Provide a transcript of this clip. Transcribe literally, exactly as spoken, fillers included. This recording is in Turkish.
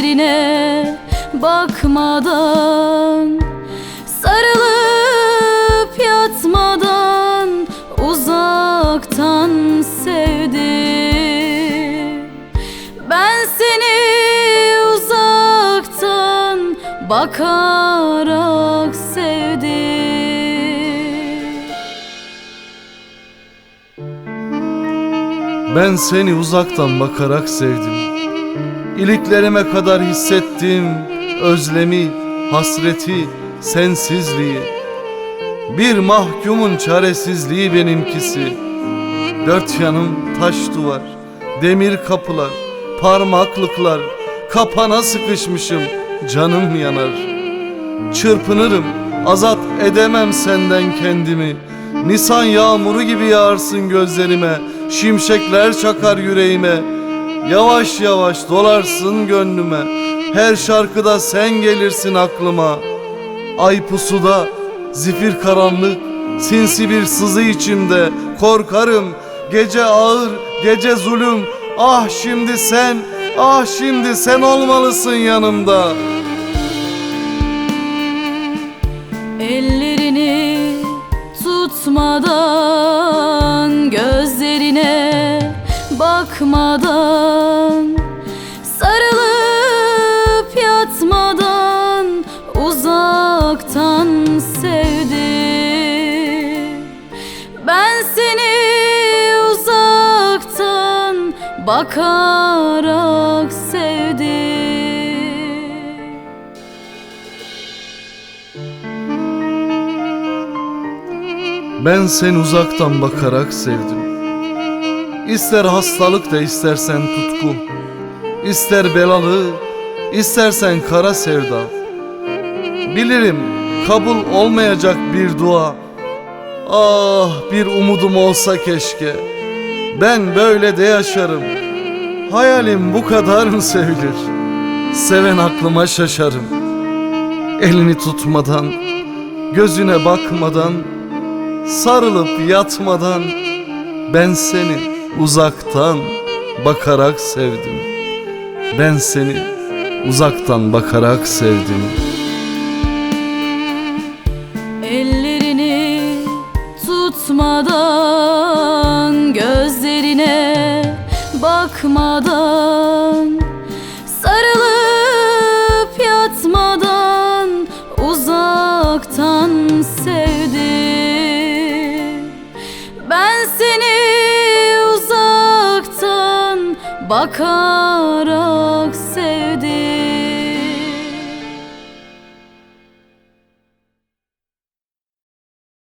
gözlerine bakmadan, sarılıp yatmadan uzaktan sevdim. Ben seni uzaktan bakarak sevdim. Ben seni uzaktan bakarak sevdim. İliklerime kadar hissettim özlemi, hasreti, sensizliği. Bir mahkumun çaresizliği benimkisi. Dört yanım taş duvar, demir kapılar, parmaklıklar, kapana sıkışmışım, canım yanar. Çırpınırım, azat edemem senden kendimi. Nisan yağmuru gibi yağarsın gözlerime, şimşekler çakar yüreğime. Yavaş yavaş dolarsın gönlüme, her şarkıda sen gelirsin aklıma. Ay pusuda, zifir karanlık, sinsi bir sızı içimde. Korkarım, gece ağır, gece zulüm. Ah şimdi sen, ah şimdi sen olmalısın yanımda. Ellerini tutmadan, gözlerine bakmadan, sarılıp yatmadan uzaktan sevdim. Ben seni uzaktan bakarak sevdim. Ben seni uzaktan bakarak sevdim. İster hastalık da istersen tutku, İster belalı, istersen kara sevda. Bilirim kabul olmayacak bir dua. Ah bir umudum olsa keşke. Ben böyle de yaşarım. Hayalim bu kadar mı sevilir? Seven aklıma şaşarım. Elini tutmadan, gözüne bakmadan, sarılıp yatmadan ben seni uzaktan bakarak sevdim. Ben seni uzaktan bakarak sevdim. Ellerini tutmadan, gözlerine bakmadan, sarılıp yatmadan uzaktan sevdim. Ben seni uzaktan bakarak